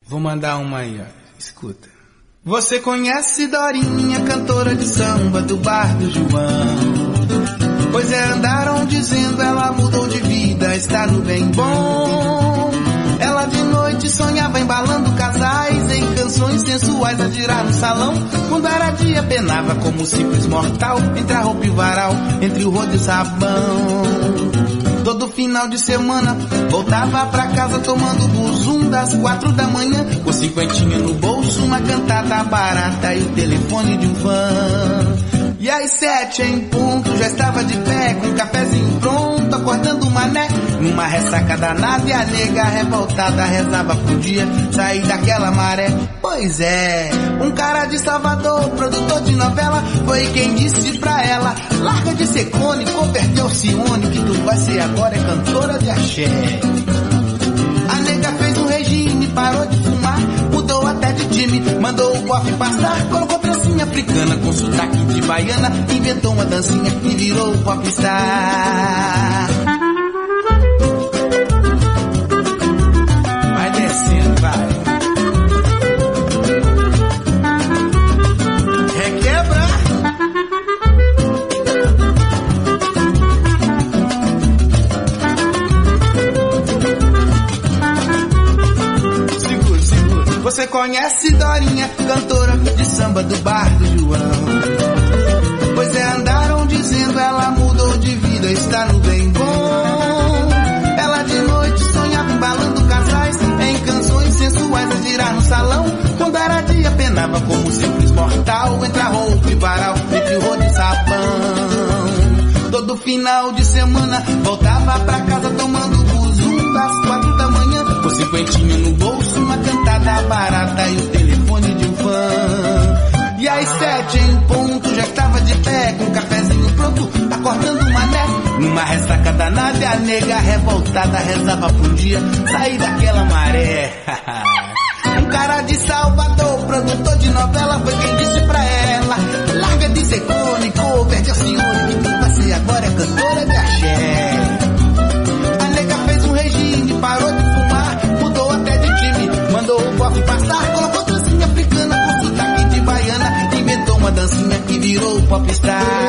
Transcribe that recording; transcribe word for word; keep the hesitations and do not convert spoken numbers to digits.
Vou mandar uma aí, ó. Escuta. Você conhece Dorinha, cantora de samba do bar do João? Pois é, andaram dizendo ela mudou de vida, está no bem bom. Ela de noite sonhava embalando casais em canções sensuais a girar no salão. Quando era dia penava como simples mortal, entre a roupa e o varal, entre o rodo e o sabão. Todo final de semana voltava pra casa tomando buzum das quatro da manhã, com cinquentinha no bolso, uma cantada barata e o telefone de um fã. E às sete em ponto já estava de pé, com um cafezinho pronto, acordando o mané, numa ressaca danada, e a nega revoltada rezava pro dia sair daquela maré. Pois é, um cara de Salvador, produtor de novela, foi quem disse pra ela: larga de ser cone, converteu o Cione, que tu vai ser agora é cantora de axé. A nega fez um regime, parou de fumar, mudou até de time, mandou o coffee passar, colocou trancinha africana com sotaque de baiana, inventou uma dancinha e virou popstar. Vai descendo, vai. Requebra. Segura, segura. Você conhece Dorinha, cantora de samba do bar do João? Pois é, andaram dizendo ela mudou de vida, está no bem bom. Ela de noite sonhava embalando casais em canções sensuais a girar no salão. Quando era dia penava como simples mortal, entre a roupa e varal, entre o rodo e sabão. Todo final de semana voltava pra casa tomando buzum das quatro da manhã, com cinquentinha no bolso, uma cantada barata e o telefone de um fã. E às sete em ponto já estava de pé, com um cafezinho pronto, acordando o mané, numa ressaca danada, e a nega revoltada rezava pro dia sair daquela maré. Um cara de Salvador, produtor de novela, foi quem disse pra ela: larga de ser cone, cover de Alcione, que tu vai ser agora é cantora de axé. A nega fez um regime, parou de fumar, mudou até de time, mandou o coffee passar, colocou trancinha africana com sotaque de baiana, inventou uma dancinha e virou popstar.